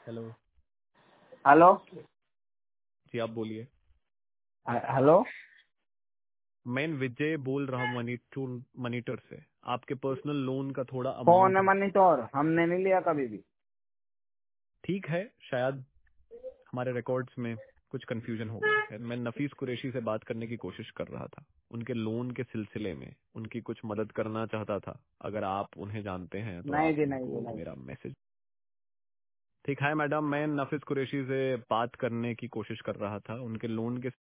Hello. Hello. जी आप बोलिए। Hello. मैं विजय बोल रहा हूँ मनीटर से। आपके पर्सनल लोन का थोड़ा कौन अमाउंट है मनीटोर? हमने नहीं लिया कभी भी। ठीक है, शायद हमारे रिकॉर्ड्स में कुछ कंफ्यूजन हो गया है। मैं नफीस कुरैशी से बात करने की कोशिश कर रहा था, उनके लोन के सिलसिले में उनकी कुछ मदद करना चाहता था। अगर आप उन्हें जानते हैं तो नहीं आप जी, नहीं जी, उनको नहीं। मेरा मैसेज। ठीक है मैडम, मैं नफीस कुरैशी से बात करने की कोशिश कर रहा था उनके लोन के